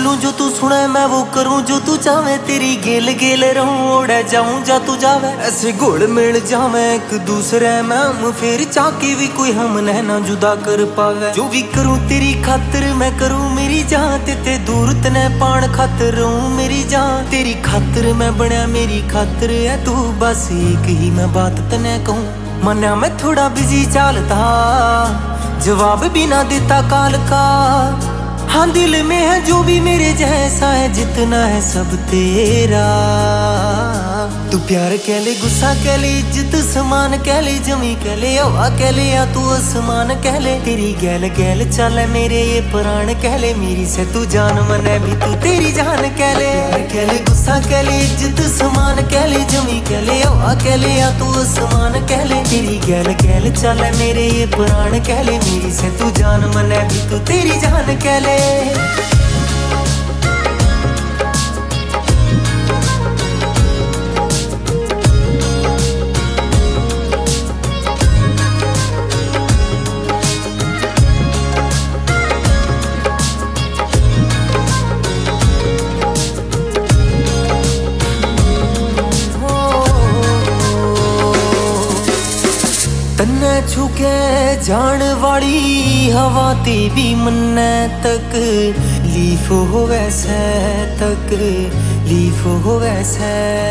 बोलूं जो तू सुने, मैं वो करूं जो तू चाहे। तेरी गेल गेल रहूं, ओढ़े जाऊं जा तू जावे। ऐसे घुल मिल जावे एक दूसरे में हम, फिर चाके भी कोई हम ना जुदा कर पावे। जो भी करूं तेरी खातिर मैं करूं मेरी जान, ते दूर तने पान खातिर रहूं मेरी जान। तेरी खातिर मैं बनया, मेरी खातिर है तू, बस एक ही मैं बात तने कहूं। मना मैं थोड़ा बिजी चलता, जवाब भी ना देता काल का। हाँ दिल में है जो भी मेरे जैसा है, जितना है सब तेरा। तू प्यार कह ले, गुस्सा कह ले, इज्जत समान कह ले, जमी कह ले, हवा कह ले, या तू आसमान कह ले। तेरी गैल गैल चल मेरे ये प्राण कह ले, मेरी से तू जान मन है भी तू तेरी जान कह ले। प्यार कह ले, गुस्सा कह ले, इज्जत समान कह ले, जमी कह ले, हवा कह ले, या तू आसमान कह ले। तेरी गैल गैल चल मेरे ये प्राण कह ले, मेरी से तू जान मन है भी तू तेरी जान कह ले। तन्ने छुके जान वाली हवा ते भी मन्ने तक लीफ हो वैसे, तक लीफ हो वैसे।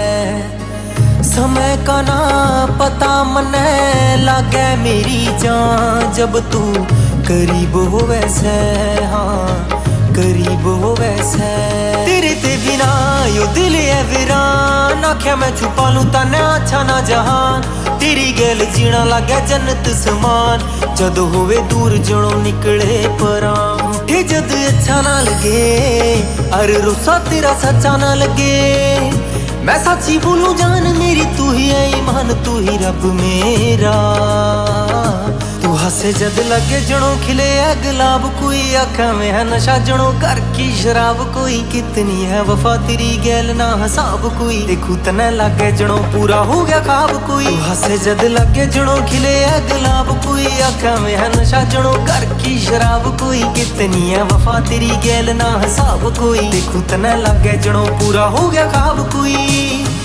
समय का ना पता मन्ने लागे मेरी जान, जब तू करीब हो वैसे, हाँ करीब हो वैसे। तेरे ते बिना यो दिल है वीरान, आख्या मैं छुपा लूं तन्ने अच्छा ना जहान। तेरी गैल जीना लगे जन्नत समान, जद होवे दूर जड़ों निकले परां। उठे जद अच्छा ना लगे, अरे रुस्सा तेरा सच्चा ना लगे। मैं सच्ची बोलूं जान मेरी तू ही है ईमान, तू ही रब मेरा। तू हंसे जद लगे जड़ों खिले है गुलाब, कोई आँखों में है नशा जड़ों घर की शराब। कोई कितनी है वफा तेरी गैल ना हिसाब, कोई देखू तने लगे जड़ों पूरा हो गया ख्वाब कोई। तू हंसे जद लगे जड़ों खिले है गुलाब, कोई आँखों में है नशा जड़ों घर की शराब। कोई कितनी है वफा तेरी गैल ना हिसाब, कोई देखू तने लगे जड़ों पूरा हो गया ख्वाब कोई।